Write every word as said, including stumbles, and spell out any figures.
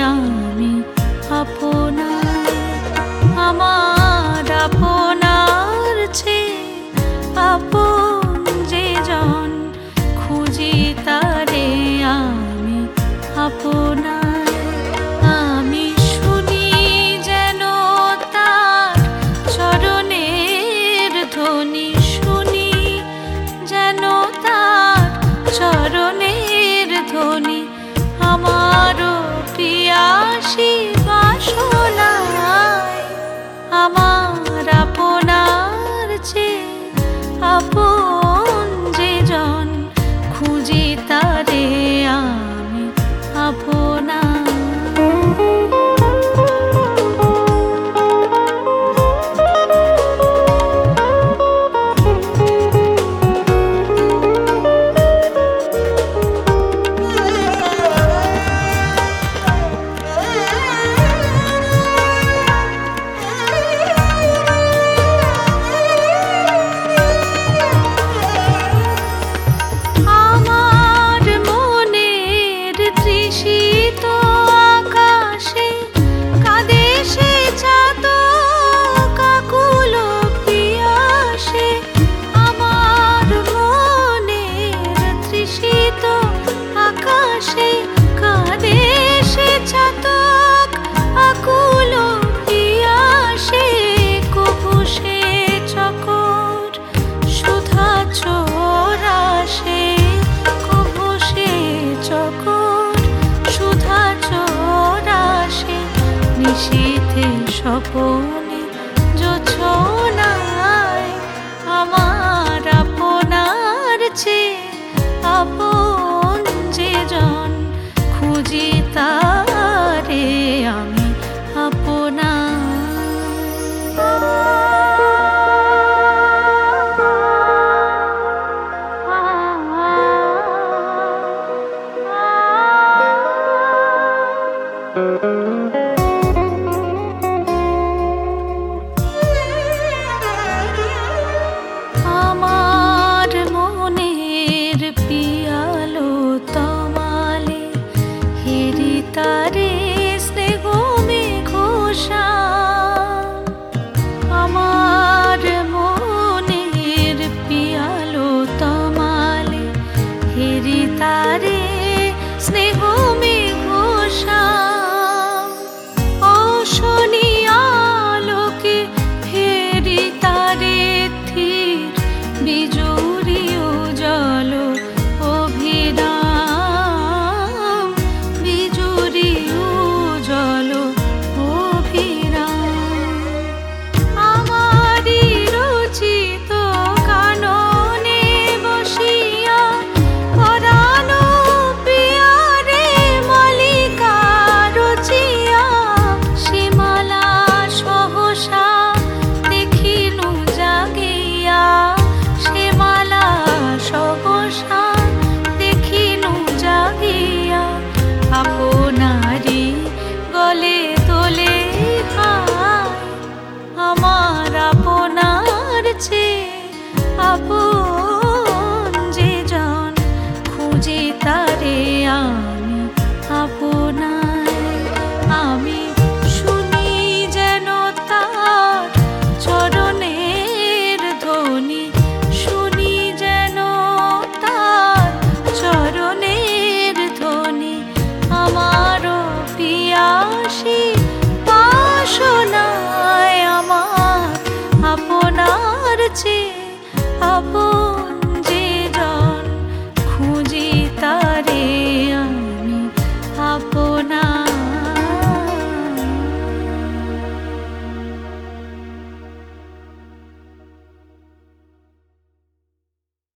আমি আপনার। আমার আপনার চেয়ে আপন যে জন, খুঁজি তারে আমি আপনার। আমি শুনি যেন তার চরণের ধ্বনি, শুনি যেন তার চরণের ধ্বনি। আমারও পিয়াসী বাসনায় আমার আপনার চেয়ে আপন যে জন, খুঁজি তারে আমি আপনার। স্বপনে জোছনায় আমার আপনার চেয়ে আপন যে জন, খুঁজি তারে আমি আপনার। তারে স্নেহ মেঘোষা, আমার মনের পিয়ালো তমালে, হেরি তারে স্নেহ মেঘোষা। অশনি আলোকে ফেরি তারে থির বিজুরিও জল অভিরাম, বিজুরিও জল অভিরাম। আমারি রচিত কাননে বসিয়া পরানো পিয়ারে মালিকা রচিয়া, সীমালা সহসা দেখিনু জাগিয়া, সীমালা সহসা দেখিনু জাগিয়া। আপনারি গলে তোলে হায় আমার আপনার চেয়ে আপন যে জন, খুঁজি তারে আমি আপনার। আমি শুনি যেন তার চরণের ধ্বনি, শুনি যেন তার চরণের ধ্বনি। আমারও পিয়াসী বাসনায় আমার আপনার চেয়ে আপন